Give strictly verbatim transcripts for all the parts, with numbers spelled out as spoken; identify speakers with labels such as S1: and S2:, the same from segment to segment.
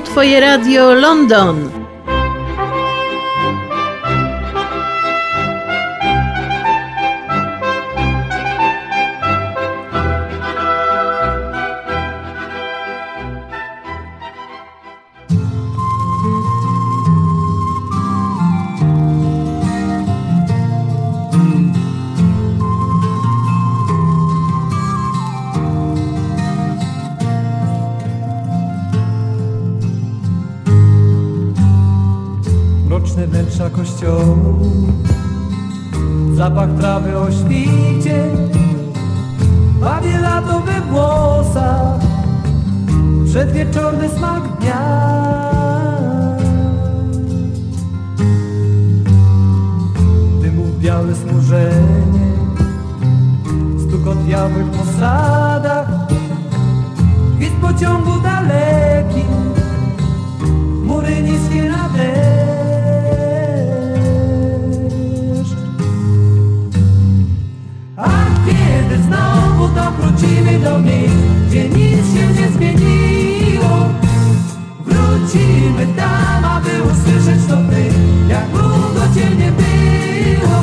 S1: Twoje Radio London.
S2: Wnętrza kościołu, zapach trawy o świcie, bawię lato we włosach, przedwieczorny smak dnia. Dymów białe smużenie, stukot białych po sadach, gwizd pociągu daleki, mury niskie na deszcz. Znowu to wrócimy do miejsc, gdzie nic się nie zmieniło. Wrócimy tam, aby usłyszeć to ty, jak długo cię nie było.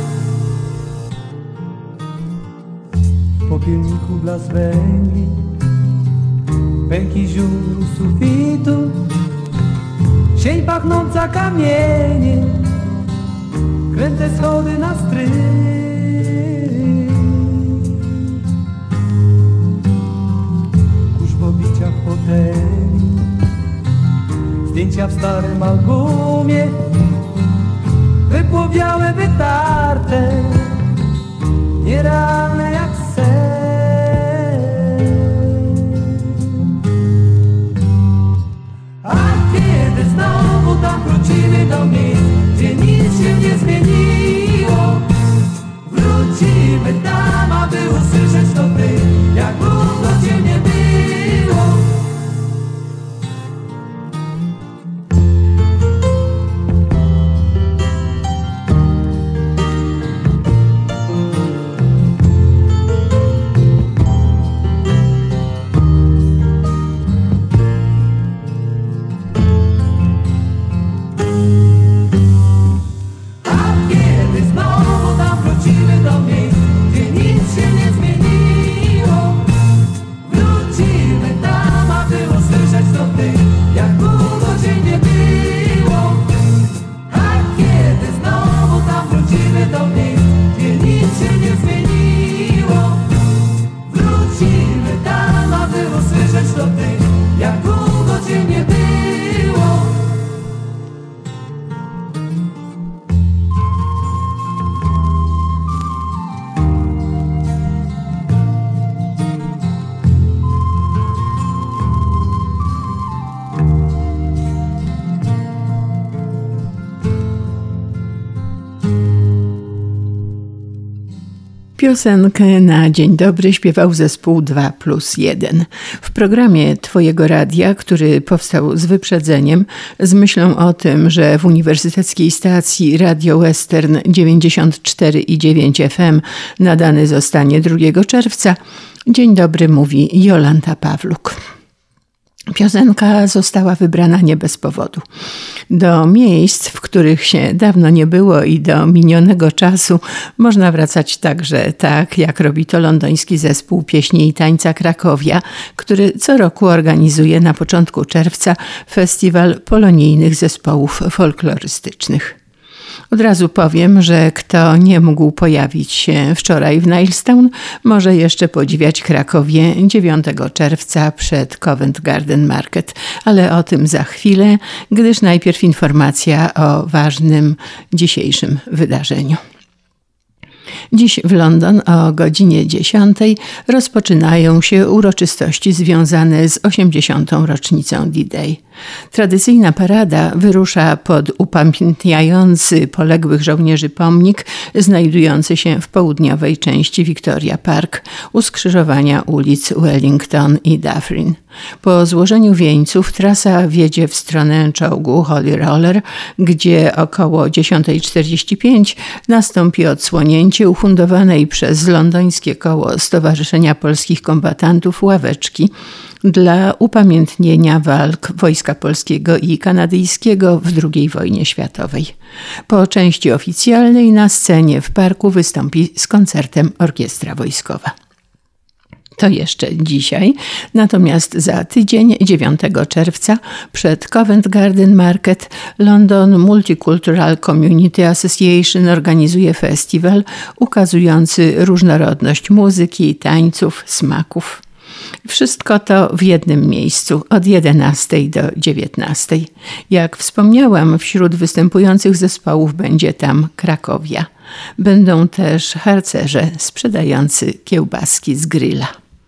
S2: W popielniku blask węgli, pęki ziół sufitu, sień pachnąca kamienie, kręte schody na strych. Hoteli, zdjęcia w starym albumie, wypłowiałe, wytarte, nierealne jak sen. A kiedy znowu tam wrócimy do miejsc, gdzie nic się nie zmieniło, wrócimy tam, aby usłyszeć to ty, jak długo cię nie było.
S1: Piosenkę na dzień dobry śpiewał zespół dwa plus jeden. W programie Twojego Radia, który powstał z wyprzedzeniem, z myślą o tym, że w uniwersyteckiej stacji Radio Western dziewięćdziesiąt cztery i dziewięć F M nadany zostanie drugiego czerwca, dzień dobry mówi Jolanta Pawluk. Piosenka została wybrana nie bez powodu. Do miejsc, w których się dawno nie było i do minionego czasu można wracać także tak, jak robi to londyński zespół pieśni i tańca Krakowia, który co roku organizuje na początku czerwca festiwal polonijnych zespołów folklorystycznych. Od razu powiem, że kto nie mógł pojawić się wczoraj w Nilestown, może jeszcze podziwiać Krakowię dziewiątego czerwca przed Covent Garden Market, ale o tym za chwilę, gdyż najpierw informacja o ważnym dzisiejszym wydarzeniu. Dziś w London o godzinie dziesiątej rozpoczynają się uroczystości związane z osiemdziesiątą rocznicą D-Day. Tradycyjna parada wyrusza pod upamiętniający poległych żołnierzy pomnik znajdujący się w południowej części Victoria Park u skrzyżowania ulic Wellington i Dufferin. Po złożeniu wieńców trasa wiedzie w stronę czołgu Holy Roller, gdzie około dziesiąta czterdzieści pięć nastąpi odsłonięcie ufundowanej przez londońskie koło Stowarzyszenia Polskich Kombatantów ławeczki dla upamiętnienia walk Wojska Polskiego i Kanadyjskiego w drugiej wojnie światowej. Po części oficjalnej na scenie w parku wystąpi z koncertem Orkiestra Wojskowa. To jeszcze dzisiaj, natomiast za tydzień, dziewiątego czerwca, przed Covent Garden Market London Multicultural Community Association organizuje festiwal ukazujący różnorodność muzyki, tańców, smaków. Wszystko to w jednym miejscu od jedenastej do dziewiętnastej. Jak wspomniałam, wśród występujących zespołów będzie tam Krakowia. Będą też harcerze sprzedający kiełbaski z gryla.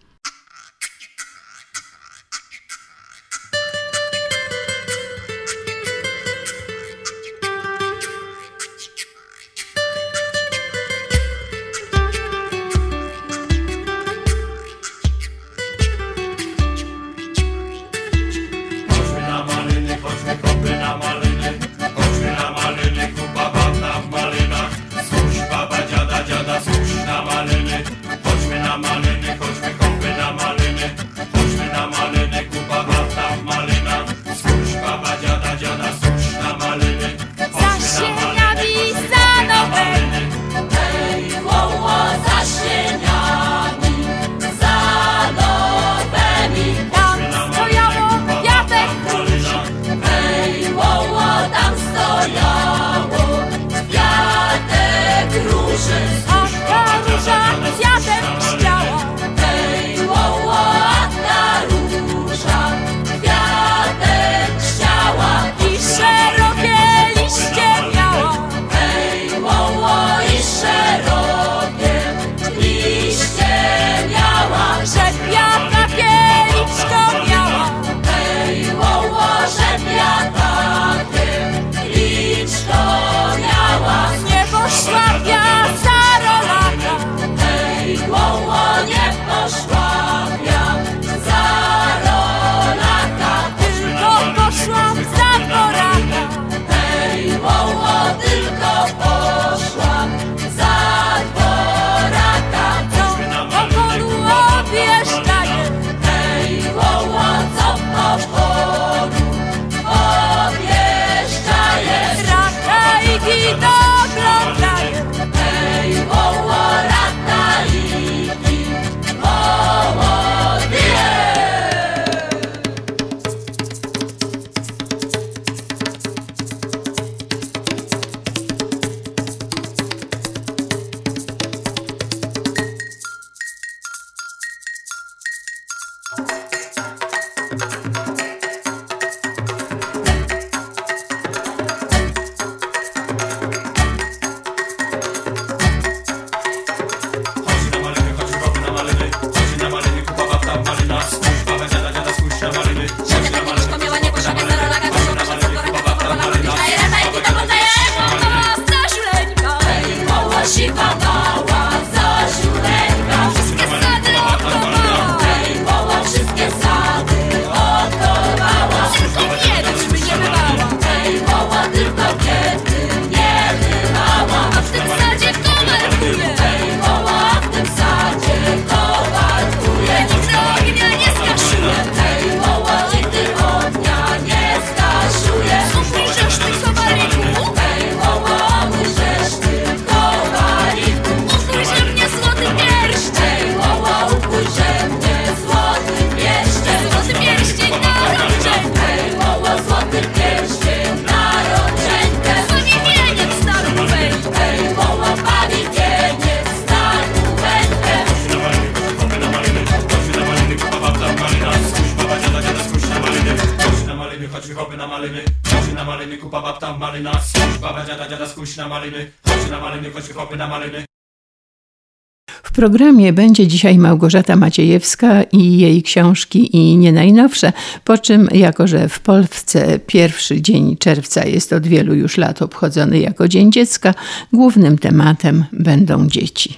S1: W programie będzie dzisiaj Małgorzata Maciejewska i jej książki i nie najnowsze, po czym, jako że w Polsce pierwszy dzień czerwca jest od wielu już lat obchodzony jako Dzień Dziecka, głównym tematem będą dzieci.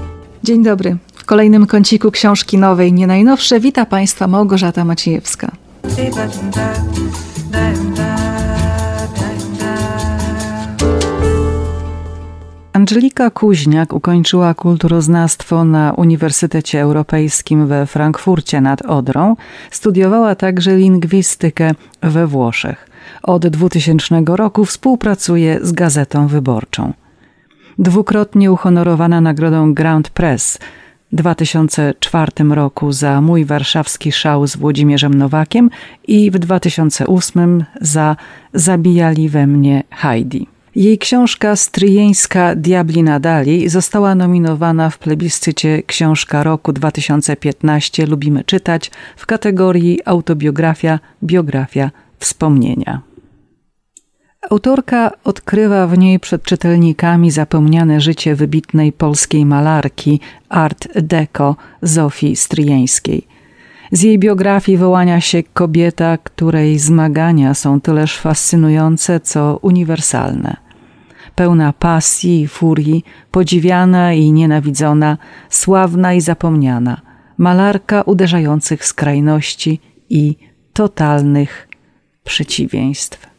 S3: Dzień dobry. W kolejnym kąciku książki nowej, nie najnowsze, wita Państwa Małgorzata Maciejewska. Angelika Kuźniak ukończyła kulturoznawstwo na Uniwersytecie Europejskim we Frankfurcie nad Odrą. Studiowała także lingwistykę we Włoszech. Od dwutysięcznego roku współpracuje z Gazetą Wyborczą. Dwukrotnie uhonorowana nagrodą Grand Press w dwa tysiące czwartym roku za Mój warszawski szał z Włodzimierzem Nowakiem i w dwa tysiące ósmym za Zabijali we mnie Heidi. Jej książka stryjeńska Diabli nadali została nominowana w plebiscycie Książka Roku dwa tysiące piętnaście Lubimy czytać w kategorii autobiografia, biografia, wspomnienia. Autorka odkrywa w niej przed czytelnikami zapomniane życie wybitnej polskiej malarki Art Deco Zofii Stryjeńskiej. Z jej biografii wyłania się kobieta, której zmagania są tyleż fascynujące, co uniwersalne. Pełna pasji i furii, podziwiana i nienawidzona, sławna i zapomniana, malarka uderzających skrajności i totalnych przeciwieństw.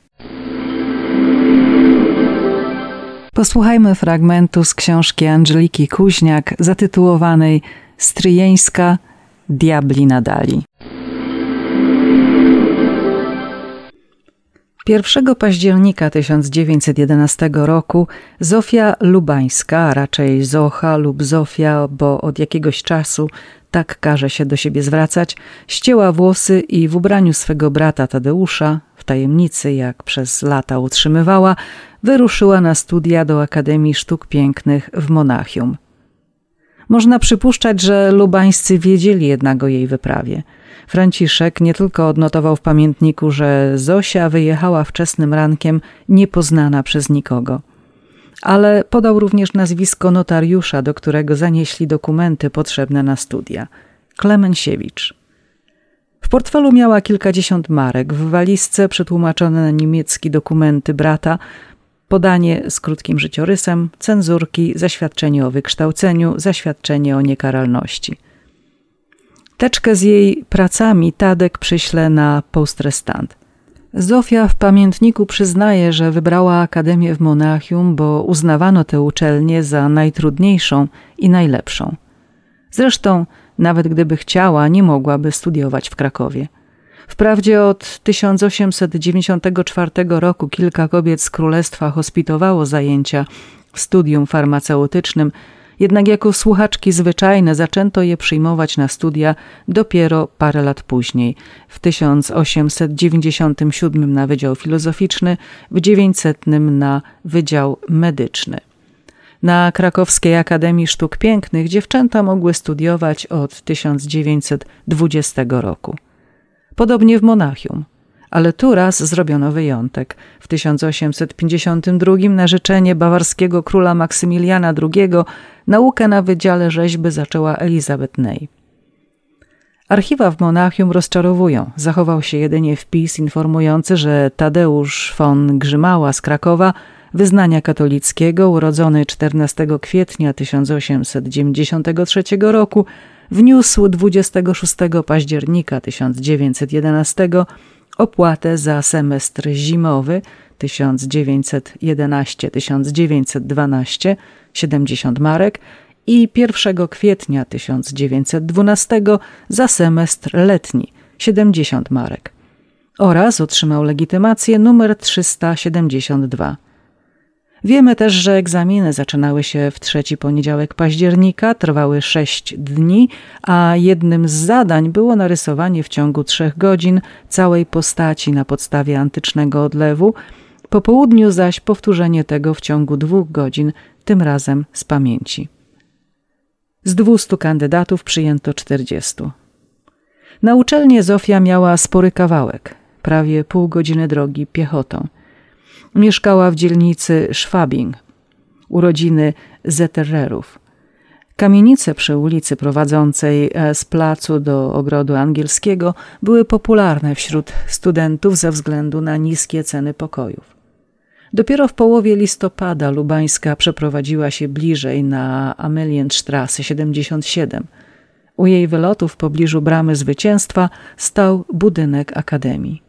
S3: Posłuchajmy fragmentu z książki Angeliki Kuźniak zatytułowanej Stryjeńska Diabli nadali. pierwszego października tysiąc dziewięćset jedenastego roku Zofia Lubańska, a raczej Zocha lub Zofia, bo od jakiegoś czasu tak każe się do siebie zwracać, ścięła włosy i w ubraniu swego brata Tadeusza, w tajemnicy jak przez lata utrzymywała, wyruszyła na studia do Akademii Sztuk Pięknych w Monachium. Można przypuszczać, że lubańscy wiedzieli jednak o jej wyprawie. Franciszek nie tylko odnotował w pamiętniku, że Zosia wyjechała wczesnym rankiem niepoznana przez nikogo, ale podał również nazwisko notariusza, do którego zanieśli dokumenty potrzebne na studia – Klemensiewicz. W portfelu miała kilkadziesiąt marek, w walizce przetłumaczone na niemiecki dokumenty brata, podanie z krótkim życiorysem, cenzurki, zaświadczenie o wykształceniu, zaświadczenie o niekaralności. Teczkę z jej pracami Tadek przyśle na postrestant. Zofia w pamiętniku przyznaje, że wybrała Akademię w Monachium, bo uznawano tę uczelnię za najtrudniejszą i najlepszą. Zresztą, nawet gdyby chciała, nie mogłaby studiować w Krakowie. Wprawdzie od tysiąc osiemset dziewięćdziesiątego czwartego roku kilka kobiet z królestwa hospitowało zajęcia w studium farmaceutycznym, jednak jako słuchaczki zwyczajne zaczęto je przyjmować na studia dopiero parę lat później, w tysiąc osiemset dziewięćdziesiątym siódmym na Wydział Filozoficzny, w dziewięćsetnym na Wydział Medyczny. Na Krakowskiej Akademii Sztuk Pięknych dziewczęta mogły studiować od tysiąc dziewięćset dwudziestego roku. Podobnie w Monachium, ale tu raz zrobiono wyjątek. W tysiąc osiemset pięćdziesiątym drugim na życzenie bawarskiego króla Maksymiliana drugiego naukę na Wydziale Rzeźby zaczęła Elizabeth Ney. Archiwa w Monachium rozczarowują. Zachował się jedynie wpis informujący, że Tadeusz von Grzymała z Krakowa, wyznania katolickiego, urodzony czternastego kwietnia tysiąc osiemset dziewięćdziesiątego trzeciego roku, wniósł dwudziestego szóstego października tysiąc dziewięćset jedenastego opłatę za semestr zimowy tysiąc dziewięćset jedenaście do tysiąc dziewięćset dwanaście siedemdziesiąt marek i pierwszego kwietnia tysiąc dziewięćset dwunastego za semestr letni siedemdziesiąt marek oraz otrzymał legitymację numer trzysta siedemdziesiąt dwa. Wiemy też, że egzaminy zaczynały się w trzeci poniedziałek października, trwały sześć dni, a jednym z zadań było narysowanie w ciągu trzech godzin całej postaci na podstawie antycznego odlewu, po południu zaś powtórzenie tego w ciągu dwóch godzin, tym razem z pamięci. Z dwustu kandydatów przyjęto czterdziestu. Na uczelnię Zofia miała spory kawałek, prawie pół godziny drogi piechotą. Mieszkała w dzielnicy Schwabing, urodziny Zettererów. Kamienice przy ulicy prowadzącej z placu do Ogrodu Angielskiego były popularne wśród studentów ze względu na niskie ceny pokojów. Dopiero w połowie listopada Lubańska przeprowadziła się bliżej na Amalienstrasse siedemdziesiąt siedem. U jej wylotu w pobliżu Bramy Zwycięstwa stał budynek Akademii.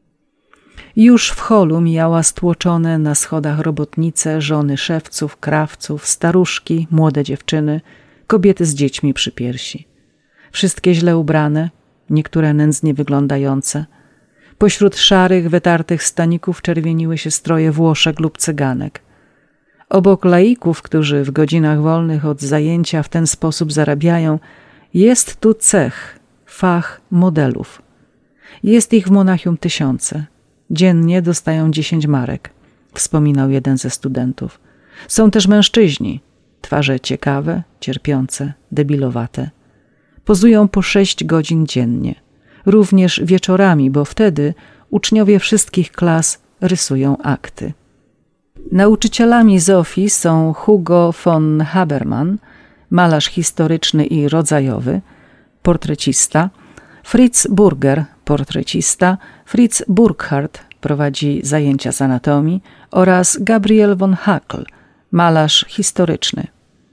S3: Już w holu mijała stłoczone na schodach robotnice, żony szewców, krawców, staruszki, młode dziewczyny, kobiety z dziećmi przy piersi. Wszystkie źle ubrane, niektóre nędznie wyglądające. Pośród szarych, wytartych staników czerwieniły się stroje Włoszek lub Cyganek. Obok laików, którzy w godzinach wolnych od zajęcia w ten sposób zarabiają, jest tu cech, fach modelów. Jest ich w Monachium tysiące. Dziennie dostają dziesięć marek, wspominał jeden ze studentów. Są też mężczyźni, twarze ciekawe, cierpiące, debilowate. Pozują po sześć godzin dziennie. Również wieczorami, bo wtedy uczniowie wszystkich klas rysują akty. Nauczycielami Zofii są Hugo von Habermann, malarz historyczny i rodzajowy, portrecista, Fritz Burger, portrecista, Fritz Burkhardt prowadzi zajęcia z anatomii oraz Gabriel von Hackl, malarz historyczny.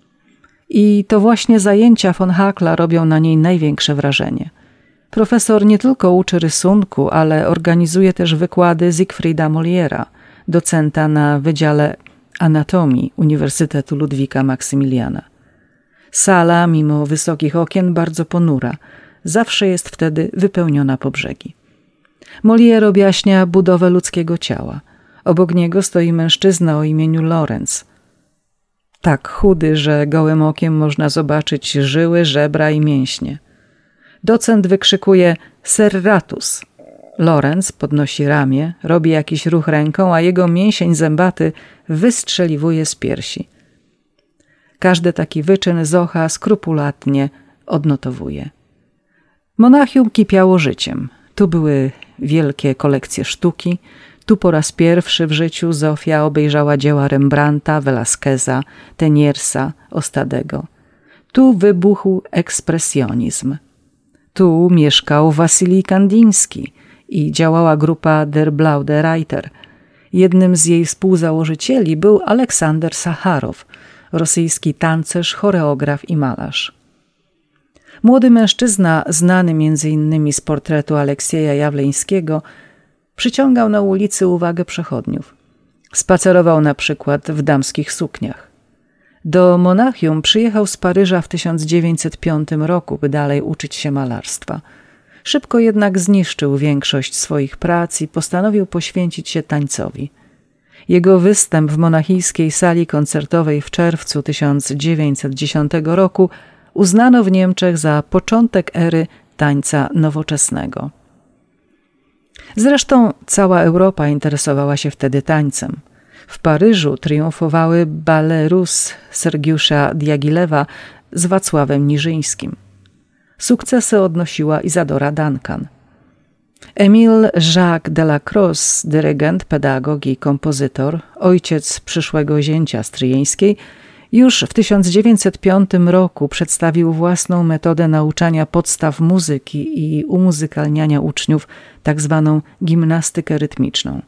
S3: I to właśnie zajęcia von Hackla robią na niej największe wrażenie. Profesor nie tylko uczy rysunku, ale organizuje też wykłady Siegfrieda Moliera, docenta na Wydziale Anatomii Uniwersytetu Ludwika Maksymiliana. Sala, mimo wysokich okien, bardzo ponura. Zawsze jest wtedy wypełniona po brzegi. Molière objaśnia budowę ludzkiego ciała. Obok niego stoi mężczyzna o imieniu Lorenz. Tak chudy, że gołym okiem można zobaczyć żyły, żebra i mięśnie. Docent wykrzykuje serratus. Lorenz podnosi ramię, robi jakiś ruch ręką, a jego mięsień zębaty wystrzeliwuje z piersi. Każdy taki wyczyn Zocha skrupulatnie odnotowuje. Monachium kipiało życiem. Tu były wielkie kolekcje sztuki. Tu po raz pierwszy w życiu Zofia obejrzała dzieła Rembrandta, Velasqueza, Teniersa, Ostadego. Tu wybuchł ekspresjonizm. Tu mieszkał Wasylij Kandiński i działała grupa Der Blaue Reiter. Jednym z jej współzałożycieli był Aleksander Sacharow, rosyjski tancerz, choreograf i malarz. Młody mężczyzna, znany między innymi z portretu Aleksieja Jawleńskiego, przyciągał na ulicy uwagę przechodniów. Spacerował na przykład w damskich sukniach. Do Monachium przyjechał z Paryża w tysiąc dziewięćset piątym roku, by dalej uczyć się malarstwa. Szybko jednak zniszczył większość swoich prac i postanowił poświęcić się tańcowi. Jego występ w monachijskiej sali koncertowej w czerwcu tysiąc dziewięćset dziesiątego roku uznano w Niemczech za początek ery tańca nowoczesnego. Zresztą cała Europa interesowała się wtedy tańcem. W Paryżu triumfowały Ballet Russe Sergiusza Diagilewa z Wacławem Niżyńskim. Sukcesy odnosiła Isadora Duncan. Émile Jacques Delacroix, dyrygent, pedagog i kompozytor, ojciec przyszłego zięcia Stryjeńskiej, już w tysiąc dziewięćset piątym roku przedstawił własną metodę nauczania podstaw muzyki i umuzykalniania uczniów, tak zwaną gimnastykę rytmiczną.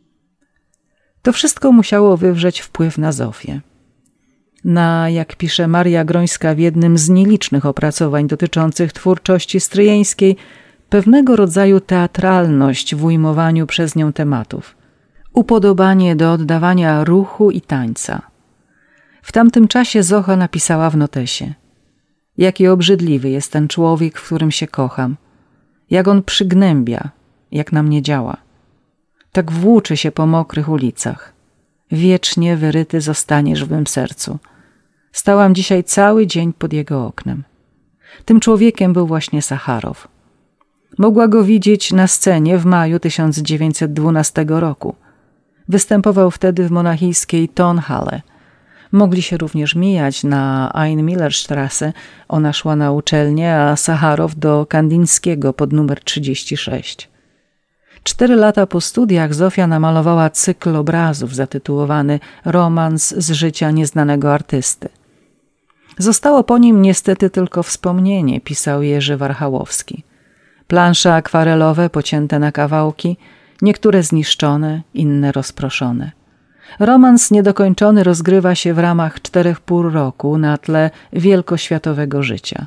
S3: To wszystko musiało wywrzeć wpływ na Zofię. Na, jak pisze Maria Grońska w jednym z nielicznych opracowań dotyczących twórczości stryjeńskiej, pewnego rodzaju teatralność w ujmowaniu przez nią tematów, upodobanie do oddawania ruchu i tańca. W tamtym czasie Zocha napisała w notesie: jaki obrzydliwy jest ten człowiek, w którym się kocham, jak on przygnębia, jak na mnie działa. Tak włóczy się po mokrych ulicach. Wiecznie wyryty zostaniesz w mym sercu. Stałam dzisiaj cały dzień pod jego oknem. Tym człowiekiem był właśnie Sacharow. Mogła go widzieć na scenie w maju tysiąc dziewięćset dwunastego roku. Występował wtedy w monachijskiej Tonhalle. Mogli się również mijać na Einmillerstrasse. Ona szła na uczelnię, a Sacharow do Kandińskiego pod numer trzydzieści sześć. Cztery lata po studiach Zofia namalowała cykl obrazów zatytułowany Romans z życia nieznanego artysty. Zostało po nim niestety tylko wspomnienie, pisał Jerzy Warchałowski. Plansze akwarelowe pocięte na kawałki, niektóre zniszczone, inne rozproszone. Romans niedokończony rozgrywa się w ramach czterech pór roku na tle wielkoświatowego życia.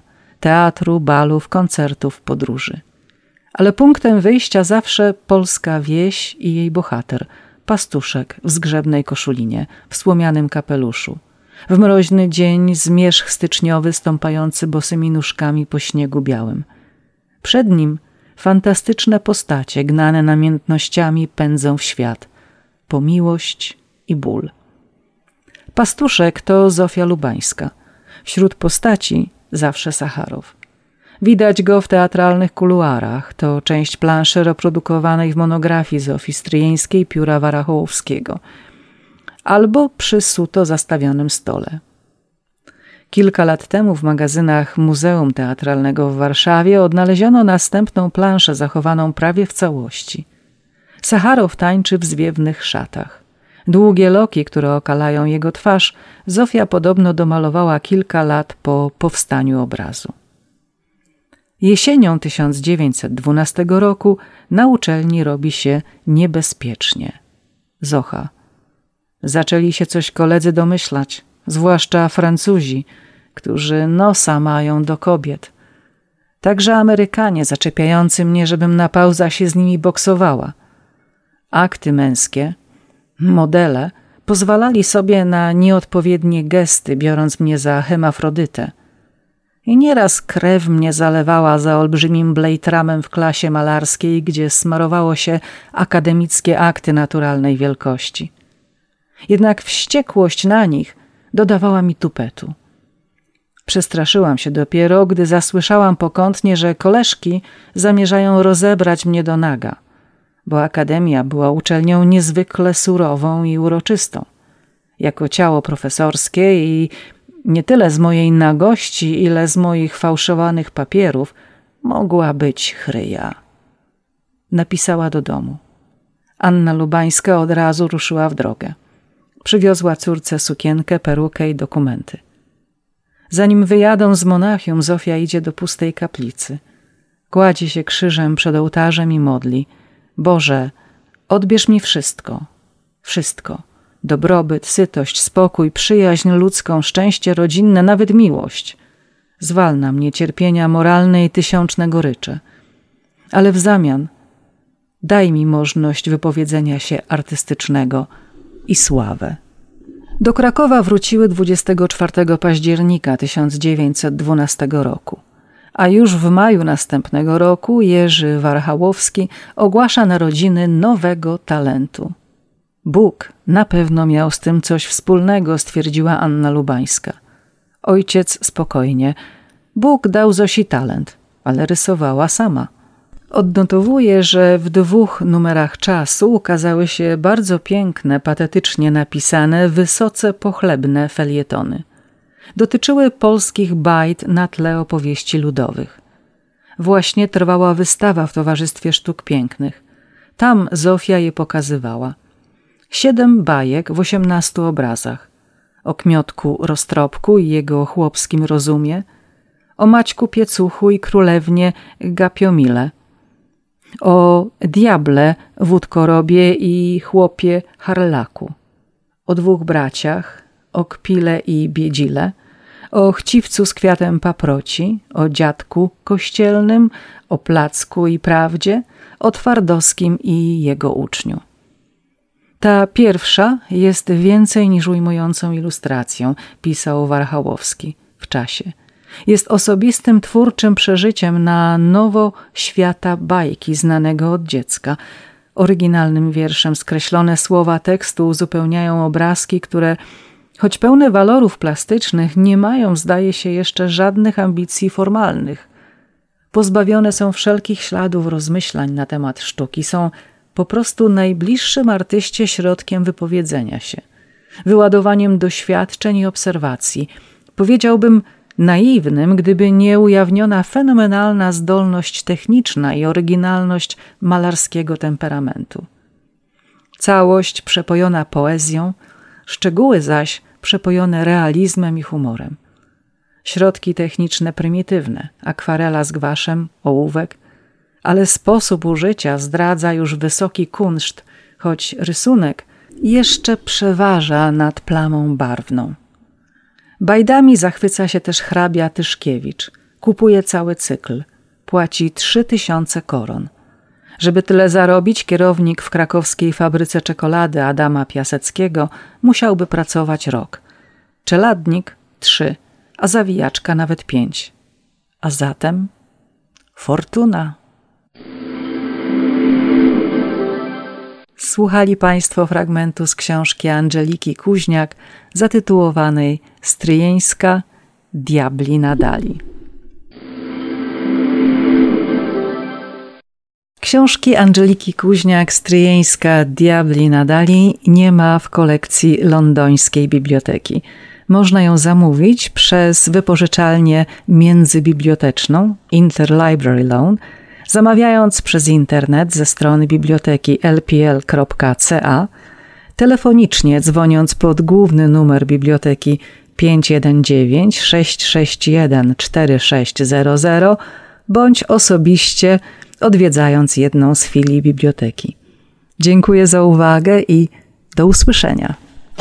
S3: teatru, balów, koncertów, podróży. Ale punktem wyjścia zawsze polska wieś i jej bohater, pastuszek w zgrzebnej koszulinie, w słomianym kapeluszu. W mroźny dzień zmierzch styczniowy stąpający bosymi nóżkami po śniegu białym. Przed nim fantastyczne postacie gnane namiętnościami pędzą w świat, po miłość i ból. Pastuszek to Zofia Lubańska. Wśród postaci zawsze Sacharow. Widać go w teatralnych kuluarach, to część planszy reprodukowanej w monografii Zofii Stryjeńskiej pióra Warchołowskiego, albo przy suto zastawionym stole. Kilka lat temu w magazynach Muzeum Teatralnego w Warszawie odnaleziono następną planszę zachowaną prawie w całości. Sacharow tańczy w zwiewnych szatach. Długie loki, które okalają jego twarz, Zofia podobno domalowała kilka lat po powstaniu obrazu. Jesienią tysiąc dziewięćset dwunastego roku na uczelni robi się niebezpiecznie. Zocha. Zaczęli się coś koledzy domyślać, zwłaszcza Francuzi, którzy nosa mają do kobiet. Także Amerykanie zaczepiający mnie, żebym na pauzach się z nimi boksowała. Akty męskie, modele, pozwalali sobie na nieodpowiednie gesty, biorąc mnie za hemafrodytę. I nieraz krew mnie zalewała za olbrzymim blejtramem w klasie malarskiej, gdzie smarowało się akademickie akty naturalnej wielkości. Jednak wściekłość na nich dodawała mi tupetu. Przestraszyłam się dopiero, gdy zasłyszałam pokątnie, że koleżki zamierzają rozebrać mnie do naga, bo akademia była uczelnią niezwykle surową i uroczystą. Jako ciało profesorskie i nie tyle z mojej nagości, ile z moich fałszowanych papierów mogła być chryja. Napisała do domu. Anna Lubańska od razu ruszyła w drogę. Przywiozła córce sukienkę, perukę i dokumenty. Zanim wyjadą z Monachium, Zofia idzie do pustej kaplicy. Kładzie się krzyżem przed ołtarzem i modli. Boże, odbierz mi wszystko, wszystko. Dobrobyt, sytość, spokój, przyjaźń ludzką, szczęście rodzinne, nawet miłość. Zwal na mnie cierpienia moralne i tysiączne gorycze. Ale w zamian daj mi możliwość wypowiedzenia się artystycznego i sławę. Do Krakowa wróciły dwudziestego czwartego października tysiąc dziewięćset dwunastego roku. A już w maju następnego roku Jerzy Warchołowski ogłasza narodziny nowego talentu. Bóg na pewno miał z tym coś wspólnego, stwierdziła Anna Lubańska. Ojciec spokojnie. Bóg dał Zosi talent, ale rysowała sama. Odnotowuje, że w dwóch numerach Czasu ukazały się bardzo piękne, patetycznie napisane, wysoce pochlebne felietony. Dotyczyły polskich bajd na tle opowieści ludowych. Właśnie trwała wystawa w Towarzystwie Sztuk Pięknych. Tam Zofia je pokazywała. Siedem bajek w osiemnastu obrazach. O Kmiotku Roztropku i jego chłopskim rozumie, o Maćku Piecuchu i królewnie Gapiomile, o diable Wódkorobie i chłopie Harlaku, o dwóch braciach, o Kpile i Biedzile, o chciwcu z kwiatem paproci, o dziadku kościelnym, o Placku i Prawdzie, o Twardowskim i jego uczniu. Ta pierwsza jest więcej niż ujmującą ilustracją, pisał Warchołowski w Czasie. Jest osobistym, twórczym przeżyciem na nowo świata bajki znanego od dziecka. Oryginalnym wierszem skreślone słowa tekstu uzupełniają obrazki, które, choć pełne walorów plastycznych, nie mają, zdaje się, jeszcze żadnych ambicji formalnych. Pozbawione są wszelkich śladów rozmyślań na temat sztuki, są po prostu najbliższym artyście środkiem wypowiedzenia się, wyładowaniem doświadczeń i obserwacji. Powiedziałbym naiwnym, gdyby nie ujawniona fenomenalna zdolność techniczna i oryginalność malarskiego temperamentu. Całość przepojona poezją, szczegóły zaś przepojone realizmem i humorem. Środki techniczne prymitywne, akwarela z gwaszem, ołówek, ale sposób użycia zdradza już wysoki kunszt, choć rysunek jeszcze przeważa nad plamą barwną. Bajdami zachwyca się też hrabia Tyszkiewicz, Kupuje cały cykl. Płaci trzy tysiące koron. Żeby tyle zarobić, kierownik w krakowskiej fabryce czekolady Adama Piaseckiego musiałby pracować rok. Czeladnik trzy, a zawijaczka nawet pięć. A zatem fortuna. Słuchali Państwo fragmentu z książki Andżeliki Kuźniak zatytułowanej Stryjeńska, diabli nadali. Książki Andżeliki Kuźniak Stryjeńska, diabli nadali nie ma w kolekcji londońskiej biblioteki. Można ją zamówić przez wypożyczalnię międzybiblioteczną Interlibrary Loan, zamawiając przez internet ze strony biblioteki l p l kropka c a, telefonicznie dzwoniąc pod główny numer biblioteki pięć jeden dziewięć sześć sześć jeden cztery sześć zero zero bądź osobiście odwiedzając jedną z filii biblioteki. Dziękuję za uwagę i do usłyszenia.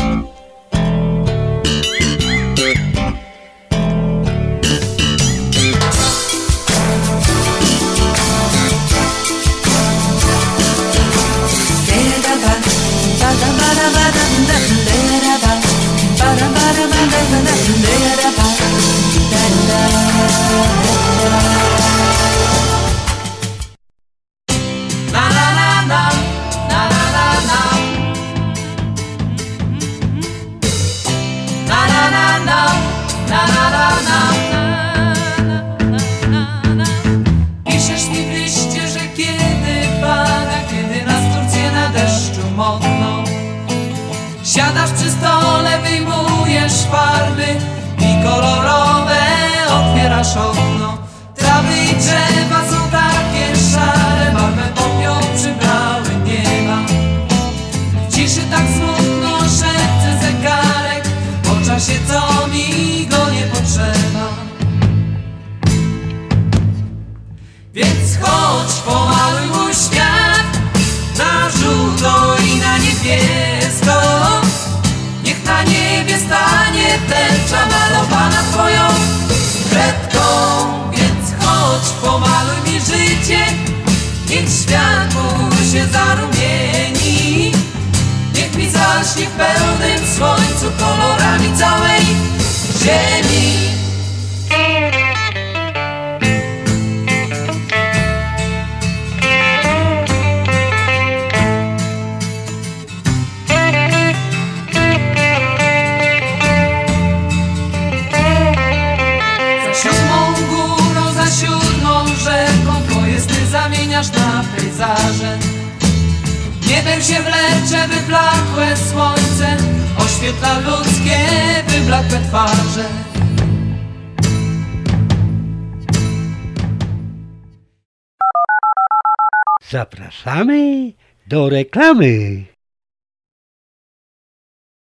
S2: Piszesz mi w liście, że kiedy pada, kiedy nas Turcje na deszczu mokną, siadasz przy stole, wyjmujesz farby i kolorowe otwierasz okno. Trawy i drzewa są takie szare, barwę popiół przybrały nieba. W ciszy tak smutno szepce zegarek, po czasie co mi go nie potrzeba. Więc chodź, pomaluj mój świat na żółto i na niebiesko. Niech na niebie stanie tęcza malowana twoją kredką. Więc chodź, pomaluj mi życie, niech światło się zarumieni. Niech mi zaśnie w pełnym słońcu kolorami całej ziemi. Na pejzaże niebem się wlecze wyblakłe słońce, oświetla ludzkie wyblakłe twarze.
S4: Zapraszamy do reklamy.